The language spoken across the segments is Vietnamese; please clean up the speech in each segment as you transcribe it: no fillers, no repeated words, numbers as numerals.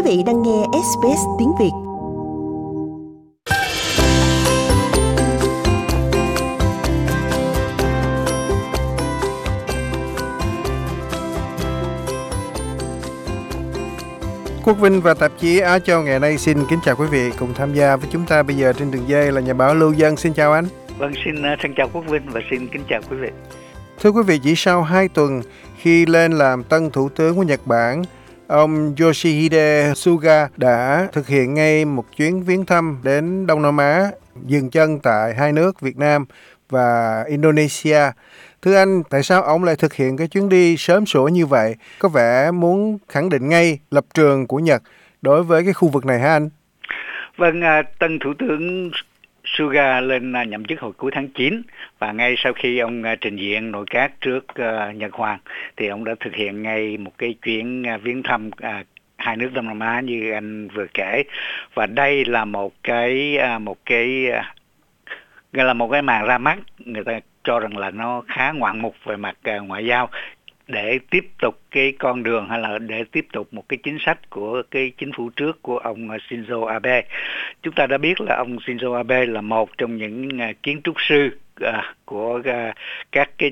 vị đang nghe SBS tiếng Việt. Quốc Vinh và tạp chí Á Châu ngày nay xin kính chào quý vị. Cùng tham gia với chúng ta bây giờ trên đường dây là nhà báo Lưu Dân. Xin chào anh. Vâng, xin chào Quốc Vinh và xin kính chào quý vị. Thưa quý vị, chỉ sau 2 tuần khi lên làm tân thủ tướng của Nhật Bản, ông Yoshihide Suga đã thực hiện ngay một chuyến viếng thăm đến Đông Nam Á, dừng chân tại hai nước Việt Nam và Indonesia. Thưa anh, tại sao ông lại thực hiện cái chuyến đi sớm sủa như vậy? Có vẻ muốn khẳng định ngay lập trường của Nhật đối với cái khu vực này hả anh? Vâng, tân thủ tướng Suga lên nhậm chức hồi cuối tháng 9 và ngay sau khi ông trình diện nội các trước Nhật Hoàng thì ông đã thực hiện ngay một cái chuyến viếng thăm hai nước Đông Nam Á như anh vừa kể, và đây là một cái màn ra mắt người ta cho rằng là nó khá ngoạn mục về mặt ngoại giao để tiếp tục cái con đường hay là để tiếp tục một cái chính sách của cái chính phủ trước của ông Shinzo Abe. Chúng ta đã biết là ông Shinzo Abe là một trong những kiến trúc sư của các cái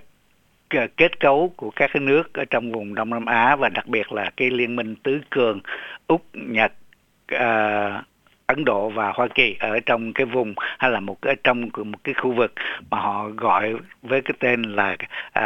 kết cấu của các cái nước ở trong vùng Đông Nam Á, và đặc biệt là cái liên minh tứ cường Úc, Nhật, Ấn Độ và Hoa Kỳ ở trong cái vùng hay là trong một cái khu vực mà họ gọi với cái tên là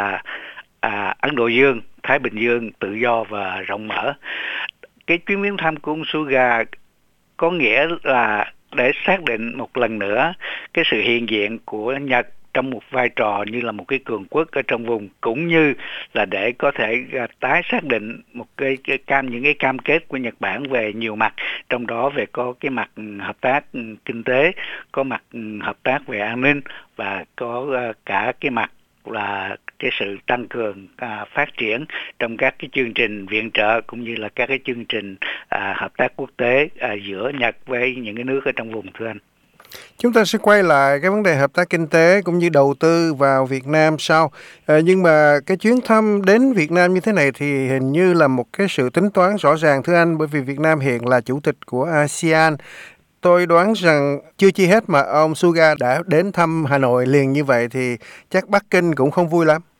Ấn Độ Dương, Thái Bình Dương tự do và rộng mở. Cái chuyến viếng thăm của ông Suga có nghĩa là để xác định một lần nữa cái sự hiện diện của Nhật trong một vai trò như là một cái cường quốc ở trong vùng, cũng như là để có thể tái xác định một những cái cam kết của Nhật Bản về nhiều mặt, trong đó về có cái mặt hợp tác kinh tế, có mặt hợp tác về an ninh và có cả cái mặt là cái sự tăng cường phát triển trong các cái chương trình viện trợ cũng như là các cái chương trình hợp tác quốc tế giữa Nhật với những cái nước ở trong vùng, thưa anh. Chúng ta sẽ quay lại cái vấn đề hợp tác kinh tế cũng như đầu tư vào Việt Nam sau. Nhưng mà cái chuyến thăm đến Việt Nam như thế này thì hình như là một cái sự tính toán rõ ràng, thưa anh, bởi vì Việt Nam hiện là chủ tịch của ASEAN. Tôi đoán rằng chưa chi hết mà ông Suga đã đến thăm Hà Nội liền như vậy thì chắc Bắc Kinh cũng không vui lắm.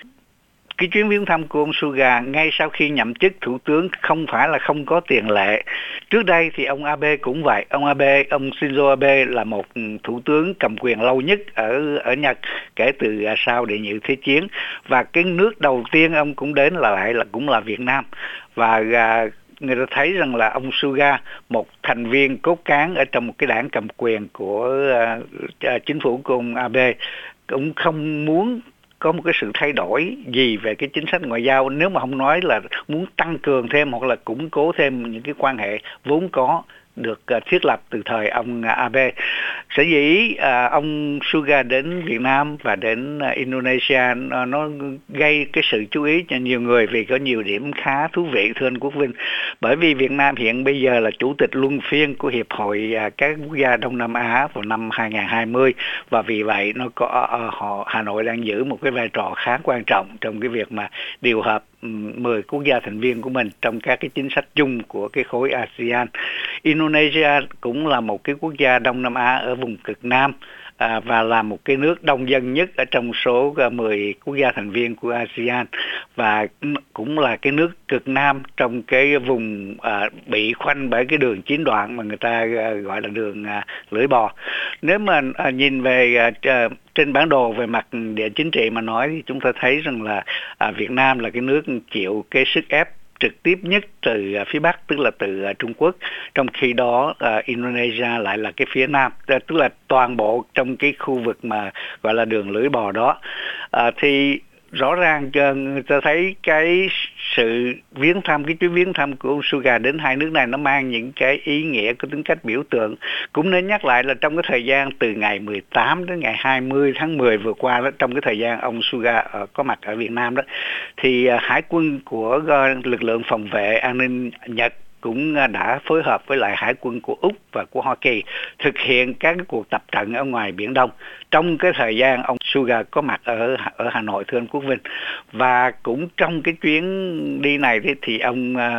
Cái chuyến viếng thăm của ông Suga ngay sau khi nhậm chức thủ tướng không phải là không có tiền lệ. Trước đây thì ông Abe cũng vậy. Ông Shinzo Abe là một thủ tướng cầm quyền lâu nhất ở Nhật kể từ sau Đệ nhị Thế chiến, và cái nước đầu tiên ông cũng đến cũng là Việt Nam. Và người ta thấy rằng là ông Suga, một thành viên cốt cán ở trong một cái đảng cầm quyền của chính phủ của ông Abe, cũng không muốn có một cái sự thay đổi gì về cái chính sách ngoại giao, nếu mà không nói là muốn tăng cường thêm hoặc là củng cố thêm những cái quan hệ vốn có được thiết lập từ thời ông Abe. Sở dĩ ông Suga đến Việt Nam và đến Indonesia nó gây cái sự chú ý cho nhiều người vì có nhiều điểm khá thú vị, thưa anh Quốc Vinh. Bởi vì Việt Nam hiện bây giờ là chủ tịch luân phiên của Hiệp hội các quốc gia Đông Nam Á vào năm 2020, và vì vậy Hà Nội đang giữ một cái vai trò khá quan trọng trong cái việc mà điều hợp 10 quốc gia thành viên của mình trong các cái chính sách chung của cái khối ASEAN. Indonesia cũng là một cái quốc gia Đông Nam Á ở vùng cực Nam và là một cái nước đông dân nhất ở trong số 10 quốc gia thành viên của ASEAN, và cũng là cái nước cực Nam trong cái vùng bị khoanh bởi cái đường chín đoạn mà người ta gọi là đường lưỡi bò. Nếu mà nhìn về trên bản đồ về mặt địa chính trị mà nói thì chúng ta thấy rằng là Việt Nam là cái nước chịu cái sức ép trực tiếp nhất từ phía Bắc, tức là từ Trung Quốc, trong khi đó Indonesia lại là cái phía Nam, tức là toàn bộ trong cái khu vực mà gọi là đường lưỡi bò đó. Thì rõ ràng người ta thấy cái chuyến viếng thăm của ông Suga đến hai nước này nó mang những cái ý nghĩa có tính cách biểu tượng. Cũng nên nhắc lại là trong cái thời gian từ ngày 18 đến ngày 20 tháng 10 vừa qua đó, trong cái thời gian ông Suga có mặt ở Việt Nam đó, thì hải quân của lực lượng phòng vệ an ninh Nhật cũng đã phối hợp với lại hải quân của Úc và của Hoa Kỳ thực hiện các cái cuộc tập trận ở ngoài Biển Đông trong cái thời gian ông Suga có mặt ở Hà Nội, thưa anh Quốc Vinh. Và cũng trong cái chuyến đi này thì ông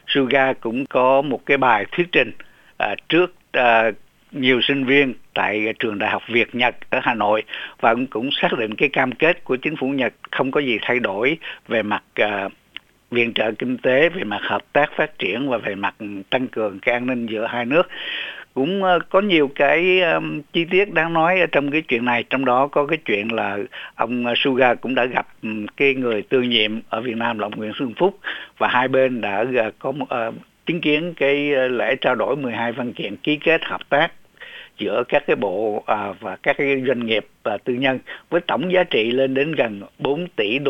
Suga cũng có một cái bài thuyết trình trước nhiều sinh viên tại trường Đại học Việt Nhật ở Hà Nội, và ông cũng xác định cái cam kết của chính phủ Nhật không có gì thay đổi về mặt viện trợ kinh tế, về mặt hợp tác phát triển và về mặt tăng cường cái an ninh giữa hai nước. Cũng có nhiều cái chi tiết đáng nói ở trong cái chuyện này, trong đó có cái chuyện là ông Suga cũng đã gặp cái người tương nhiệm ở Việt Nam là ông Nguyễn Xuân Phúc, và hai bên đã có chứng kiến cái lễ trao đổi 12 văn kiện ký kết hợp tác giữa các cái bộ và các cái doanh nghiệp tư nhân với tổng giá trị lên đến gần 4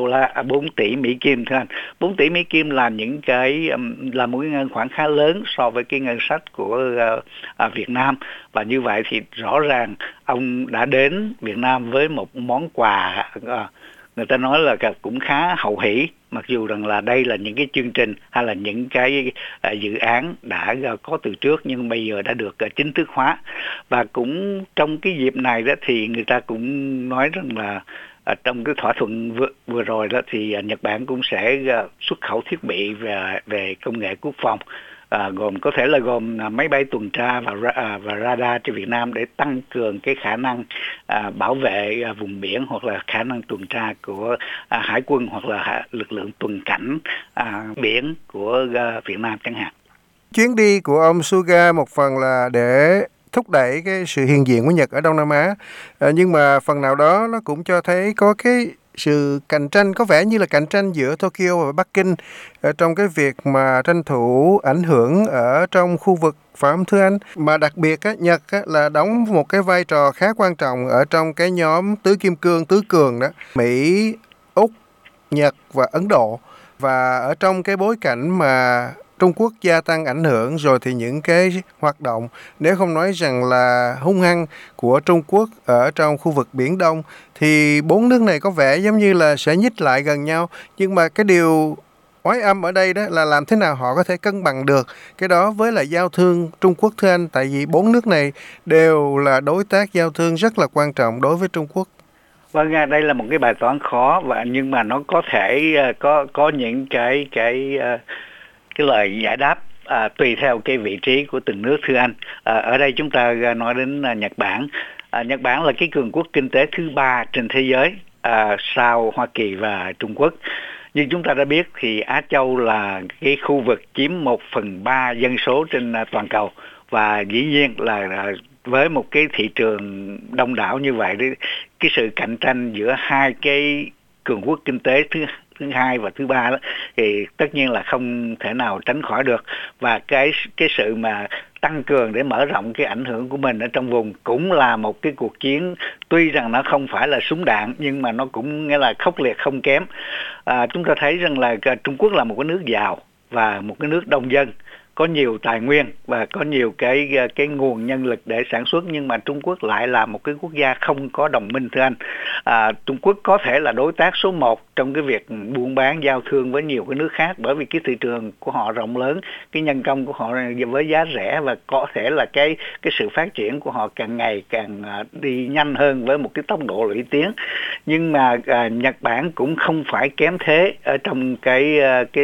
tỷ Mỹ Kim thưa anh. 4 tỷ Mỹ Kim là những cái là một cái ngân khoản khá lớn so với cái ngân sách của Việt Nam, và như vậy thì rõ ràng ông đã đến Việt Nam với một món quà người ta nói là cũng khá hậu hỷ, mặc dù rằng là đây là những cái chương trình hay là những cái dự án đã có từ trước nhưng bây giờ đã được chính thức hóa. Và cũng trong cái dịp này đó thì người ta cũng nói rằng là trong cái thỏa thuận vừa rồi đó thì Nhật Bản cũng sẽ xuất khẩu thiết bị về công nghệ quốc phòng, có thể là gồm máy bay tuần tra và radar cho Việt Nam để tăng cường cái khả năng bảo vệ vùng biển, hoặc là khả năng tuần tra của hải quân hoặc là lực lượng tuần cảnh biển của Việt Nam chẳng hạn. Chuyến đi của ông Suga một phần là để thúc đẩy cái sự hiện diện của Nhật ở Đông Nam Á, nhưng mà phần nào đó nó cũng cho thấy có cái sự cạnh tranh, có vẻ như là cạnh tranh giữa Tokyo và Bắc Kinh trong cái việc mà tranh thủ ảnh hưởng ở trong khu vực, phải không thưa anh? Mà đặc biệt Nhật là đóng một cái vai trò khá quan trọng ở trong cái nhóm tứ kim cương, tứ cường đó, Mỹ, Úc, Nhật và Ấn Độ. Và ở trong cái bối cảnh mà Trung Quốc gia tăng ảnh hưởng rồi thì những cái hoạt động, nếu không nói rằng là hung hăng của Trung Quốc ở trong khu vực Biển Đông, thì bốn nước này có vẻ giống như là sẽ nhích lại gần nhau. Nhưng mà cái điều oái âm ở đây đó là làm thế nào họ có thể cân bằng được cái đó với lại giao thương Trung Quốc thưa anh? Tại vì bốn nước này đều là đối tác giao thương rất là quan trọng đối với Trung Quốc. Vâng, đây là một cái bài toán khó, nhưng mà nó có thể có những cái lời giải đáp tùy theo cái vị trí của từng nước thưa anh. Ở đây chúng ta nói đến Nhật Bản. Nhật Bản là cái cường quốc kinh tế thứ 3 trên thế giới sau Hoa Kỳ và Trung Quốc. Như chúng ta đã biết thì Á Châu là cái khu vực chiếm 1/3 dân số trên toàn cầu, và dĩ nhiên là với một cái thị trường đông đảo như vậy, cái sự cạnh tranh giữa hai cái cường quốc kinh tế thứ 2 và thứ 3 đó thì tất nhiên là không thể nào tránh khỏi được. Và cái sự mà tăng cường để mở rộng cái ảnh hưởng của mình ở trong vùng cũng là một cái cuộc chiến, tuy rằng nó không phải là súng đạn nhưng mà nó cũng nghĩa là khốc liệt không kém. Chúng ta thấy rằng là Trung Quốc là một cái nước giàu và một cái nước đông dân, có nhiều tài nguyên và có nhiều cái nguồn nhân lực để sản xuất, nhưng mà Trung Quốc lại là một cái quốc gia không có đồng minh thưa anh. Trung Quốc có thể là đối tác số 1 trong cái việc buôn bán giao thương với nhiều cái nước khác, bởi vì cái thị trường của họ rộng lớn, cái nhân công của họ với giá rẻ, và có thể là cái sự phát triển của họ càng ngày càng đi nhanh hơn với một cái tốc độ lũy tiến. Nhưng mà Nhật Bản cũng không phải kém thế ở trong cái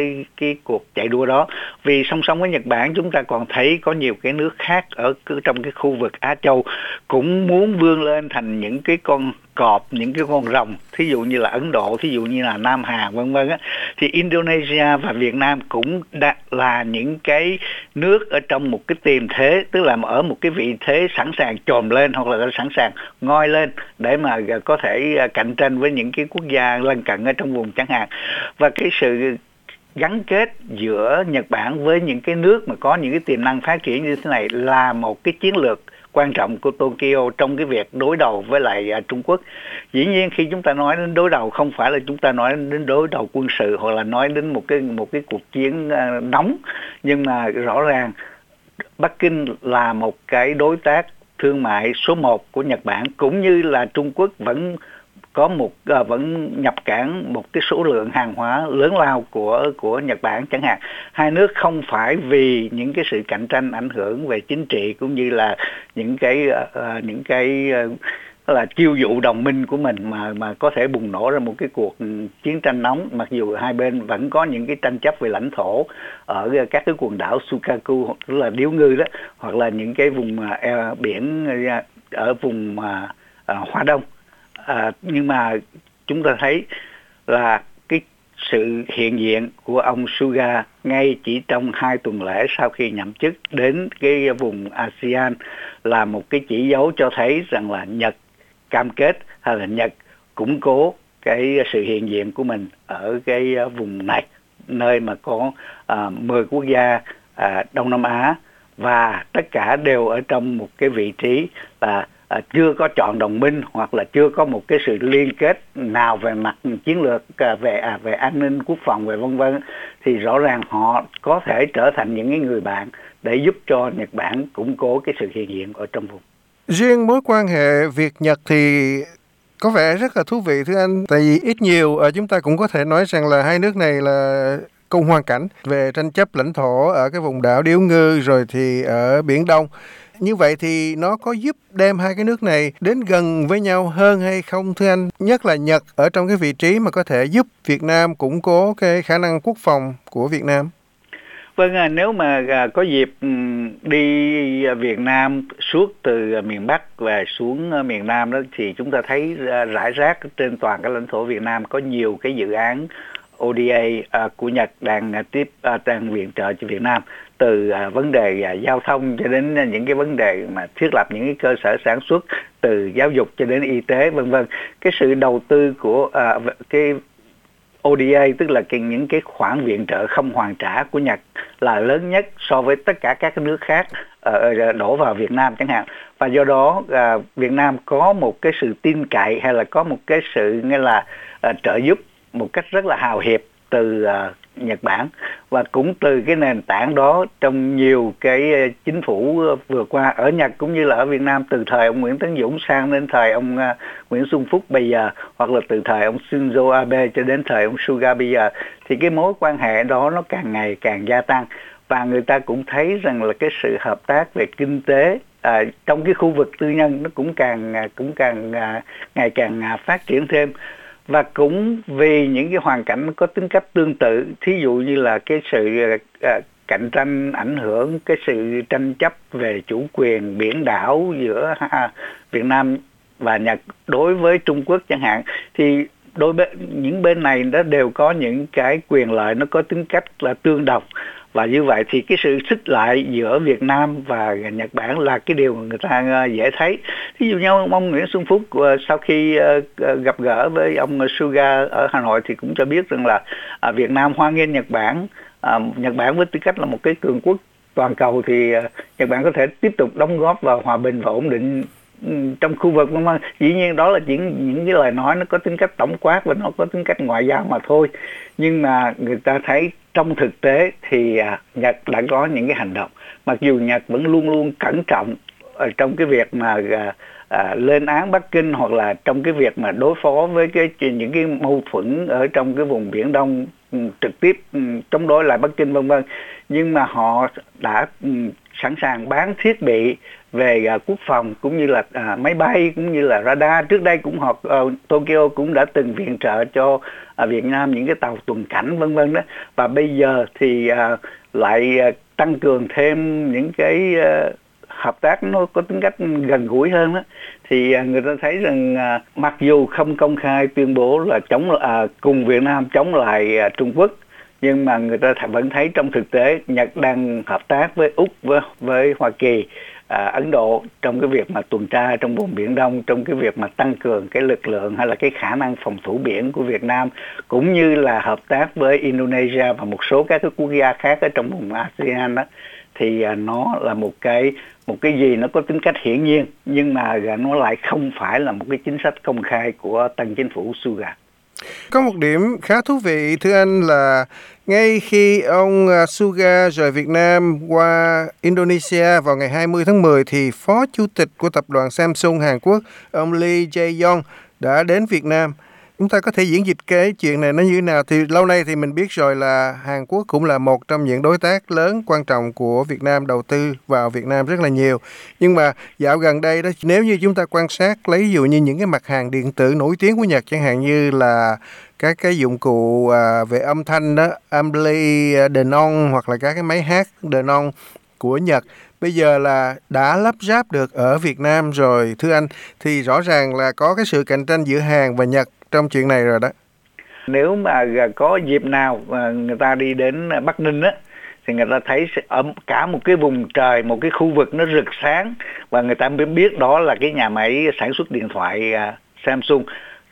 cuộc chạy đua đó, vì song song với Nhật Bản chúng ta còn thấy có nhiều cái nước khác ở trong cái khu vực Á Châu cũng muốn vươn lên thành những cái con cọp, những cái con rồng, thí dụ như là Ấn Độ, thí dụ như là Nam Hà vân vân á. Thì Indonesia và Việt Nam cũng đã là những cái nước ở trong một cái tiềm thế, tức là ở một cái vị thế sẵn sàng chồm lên hoặc là sẵn sàng ngoi lên để mà có thể cạnh tranh với những cái quốc gia lân cận ở trong vùng chẳng hạn. Và cái sự gắn kết giữa Nhật Bản với những cái nước mà có những cái tiềm năng phát triển như thế này là một cái chiến lược quan trọng của Tokyo trong cái việc đối đầu với lại Trung Quốc. Dĩ nhiên khi chúng ta nói đến đối đầu không phải là chúng ta nói đến đối đầu quân sự hoặc là nói đến một cái cuộc chiến nóng, nhưng mà rõ ràng Bắc Kinh là một cái đối tác thương mại số 1 của Nhật Bản, cũng như là Trung Quốc vẫn nhập cảng một cái số lượng hàng hóa lớn lao của Nhật Bản chẳng hạn. Hai nước không phải vì những cái sự cạnh tranh ảnh hưởng về chính trị cũng như là những cái là chiêu dụ đồng minh của mình mà có thể bùng nổ ra một cái cuộc chiến tranh nóng, mặc dù hai bên vẫn có những cái tranh chấp về lãnh thổ ở các cái quần đảo Sukaku, tức là điếu ngư đó, hoặc là những cái vùng biển ở vùng Hoa Đông. Nhưng mà chúng ta thấy là cái sự hiện diện của ông Suga ngay chỉ trong 2 tuần lễ sau khi nhậm chức đến cái vùng ASEAN là một cái chỉ dấu cho thấy rằng là Nhật cam kết hay là Nhật củng cố cái sự hiện diện của mình ở cái vùng này, nơi mà có 10 quốc gia Đông Nam Á, và tất cả đều ở trong một cái vị trí là chưa có chọn đồng minh hoặc là chưa có một cái sự liên kết nào về mặt chiến lược, về an ninh quốc phòng, về vân vân, thì rõ ràng họ có thể trở thành những cái người bạn để giúp cho Nhật Bản củng cố cái sự hiện diện ở trong vùng. Riêng mối quan hệ Việt-Nhật thì có vẻ rất là thú vị thưa anh, tại vì ít nhiều chúng ta cũng có thể nói rằng là hai nước này là cùng hoàn cảnh về tranh chấp lãnh thổ ở cái vùng đảo Điếu Ngư rồi thì ở Biển Đông. Như vậy thì nó có giúp đem hai cái nước này đến gần với nhau hơn hay không thưa anh? Nhất là Nhật ở trong cái vị trí mà có thể giúp Việt Nam củng cố cái khả năng quốc phòng của Việt Nam. Vâng, nếu mà có dịp đi Việt Nam suốt từ miền Bắc và xuống miền Nam đó, thì chúng ta thấy rải rác trên toàn cái lãnh thổ Việt Nam có nhiều cái dự án ODA của Nhật đang viện trợ cho Việt Nam, từ vấn đề giao thông cho đến những cái vấn đề mà thiết lập những cái cơ sở sản xuất, từ giáo dục cho đến y tế, vân vân. Cái sự đầu tư của cái ODA, tức là những cái khoản viện trợ không hoàn trả của Nhật là lớn nhất so với tất cả các nước khác đổ vào Việt Nam chẳng hạn, và do đó Việt Nam có một cái sự tin cậy hay là có một cái sự nghĩa là trợ giúp một cách rất là hào hiệp từ Nhật Bản. Và cũng từ cái nền tảng đó, trong nhiều cái chính phủ vừa qua ở Nhật cũng như là ở Việt Nam, từ thời ông Nguyễn Tấn Dũng sang đến thời ông Nguyễn Xuân Phúc bây giờ, hoặc là từ thời ông Shinzo Abe cho đến thời ông Suga bây giờ, thì cái mối quan hệ đó nó càng ngày càng gia tăng, và người ta cũng thấy rằng là cái sự hợp tác về kinh tế trong cái khu vực tư nhân nó cũng càng ngày càng phát triển thêm. Và cũng vì những cái hoàn cảnh nó có tính cách tương tự, thí dụ như là cái sự cạnh tranh ảnh hưởng, cái sự tranh chấp về chủ quyền biển đảo giữa Việt Nam và Nhật đối với Trung Quốc chẳng hạn, thì những bên này nó đều có những cái quyền lợi nó có tính cách là tương đồng. Và như vậy thì cái sự xích lại giữa Việt Nam và Nhật Bản là cái điều người ta dễ thấy. Ví dụ như ông Nguyễn Xuân Phúc sau khi gặp gỡ với ông Suga ở Hà Nội thì cũng cho biết rằng là Việt Nam hoan nghênh Nhật Bản. Nhật Bản với tư cách là một cái cường quốc toàn cầu thì Nhật Bản có thể tiếp tục đóng góp vào hòa bình và ổn định trong khu vực. Dĩ nhiên đó là những cái lời nói nó có tính cách tổng quát và nó có tính cách ngoại giao mà thôi, nhưng mà người ta thấy trong thực tế thì Nhật đã có những cái hành động, mặc dù Nhật vẫn luôn luôn cẩn trọng ở trong cái việc mà lên án Bắc Kinh, hoặc là trong cái việc mà đối phó với những cái mâu thuẫn ở trong cái vùng Biển Đông, trực tiếp chống đối lại Bắc Kinh vân vân. Nhưng mà họ đã sẵn sàng bán thiết bị về quốc phòng cũng như là máy bay cũng như là radar. Trước đây cũng Tokyo cũng đã từng viện trợ cho Việt Nam những cái tàu tuần cảnh vân vân đó, và bây giờ thì lại tăng cường thêm những cái hợp tác nó có tính cách gần gũi hơn đó. Thì người ta thấy rằng mặc dù không công khai tuyên bố là cùng Việt Nam chống lại Trung Quốc, nhưng mà người ta vẫn thấy trong thực tế Nhật đang hợp tác với Úc, với Hoa Kỳ, Ấn Độ trong cái việc mà tuần tra trong vùng Biển Đông, trong cái việc mà tăng cường cái lực lượng hay là cái khả năng phòng thủ biển của Việt Nam, cũng như là hợp tác với Indonesia và một số các cái quốc gia khác ở trong vùng ASEAN đó. Thì nó là một cái gì nó có tính cách hiển nhiên, nhưng mà nó lại không phải là một cái chính sách công khai của tân chính phủ Suga. Có một điểm khá thú vị thưa anh là ngay khi ông Suga rời Việt Nam qua Indonesia vào ngày 20 tháng 10 thì Phó Chủ tịch của tập đoàn Samsung Hàn Quốc, ông Lee Jae-yong đã đến Việt Nam. Chúng ta có thể diễn dịch cái chuyện này nó như thế nào? Thì lâu nay thì mình biết rồi là Hàn Quốc cũng là một trong những đối tác lớn quan trọng của Việt Nam, đầu tư vào Việt Nam rất là nhiều. Nhưng mà dạo gần đây đó, nếu như chúng ta quan sát lấy ví dụ như những cái mặt hàng điện tử nổi tiếng của Nhật, chẳng hạn như là các cái dụng cụ về âm thanh đó, ampli Denon, hoặc là các cái máy hát Denon của Nhật, bây giờ là đã lắp ráp được ở Việt Nam rồi thưa anh, thì rõ ràng là có cái sự cạnh tranh giữa Hàn và Nhật trong chuyện này rồi đó. Nếu mà có dịp nào người ta đi đến Bắc Ninh á, thì người ta thấy ở cả một cái vùng trời, một cái khu vực nó rực sáng, và người ta mới biết đó là cái nhà máy sản xuất điện thoại Samsung.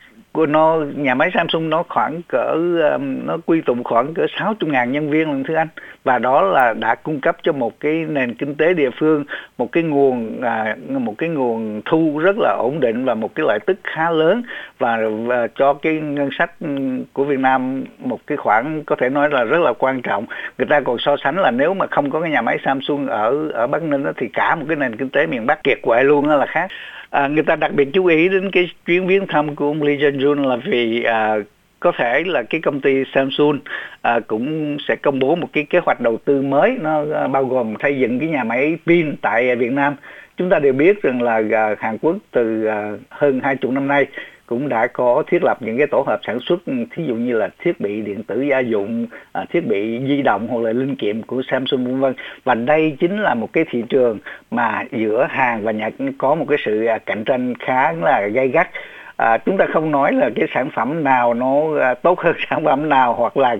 Nhà máy Samsung nó khoảng cỡ nó quy tụ khoảng cỡ 60.000 nhân viên lần thưa anh, và đó là đã cung cấp cho một cái nền kinh tế địa phương một cái nguồn thu rất là ổn định và một cái lợi tức khá lớn, và cho cái ngân sách của Việt Nam một cái khoản có thể nói là rất là quan trọng. Người ta còn so sánh là nếu mà không có cái nhà máy Samsung ở Bắc Ninh đó, thì cả một cái nền kinh tế miền Bắc kiệt quệ luôn, đó là khác. Người ta đặc biệt chú ý đến cái chuyến viếng thăm của ông Lee Jong-un là vì có thể là cái công ty Samsung cũng sẽ công bố một cái kế hoạch đầu tư mới, nó bao gồm xây dựng cái nhà máy pin tại Việt Nam. Chúng ta đều biết rằng là Hàn Quốc từ hơn 20 năm nay cũng đã có thiết lập những cái tổ hợp sản xuất, thí dụ như là thiết bị điện tử gia dụng, thiết bị di động hoặc là linh kiện của Samsung vân vân. Và đây chính là một cái thị trường mà giữa Hàn và Nhật có một cái sự cạnh tranh khá là gay gắt. Chúng ta không nói là cái sản phẩm nào nó tốt hơn sản phẩm nào, hoặc là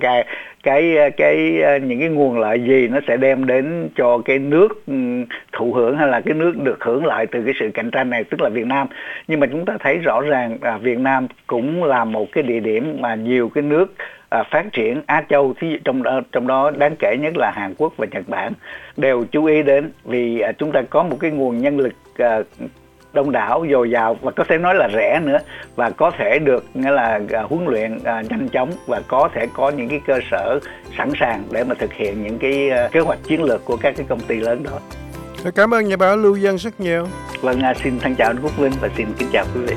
những cái nguồn lợi gì nó sẽ đem đến cho cái nước thụ hưởng hay là cái nước được hưởng lợi từ cái sự cạnh tranh này, tức là Việt Nam. Nhưng mà chúng ta thấy rõ ràng Việt Nam cũng là một cái địa điểm mà nhiều cái nước phát triển Á Châu, trong đó đáng kể nhất là Hàn Quốc và Nhật Bản đều chú ý đến, vì chúng ta có một cái nguồn nhân lực đông đảo, dồi dào và có thể nói là rẻ nữa, và có thể được nghĩa là huấn luyện nhanh chóng, và có thể có những cái cơ sở sẵn sàng để mà thực hiện những cái kế hoạch chiến lược của các cái công ty lớn đó. Cảm ơn nhà báo Lưu Dân rất nhiều. Vâng, xin thân chào anh Quốc Vinh và xin kính chào quý vị.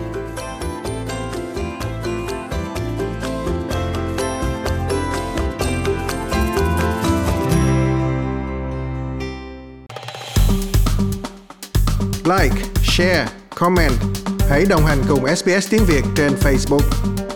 Like, share, comment. Hãy đồng hành cùng SBS tiếng Việt trên Facebook.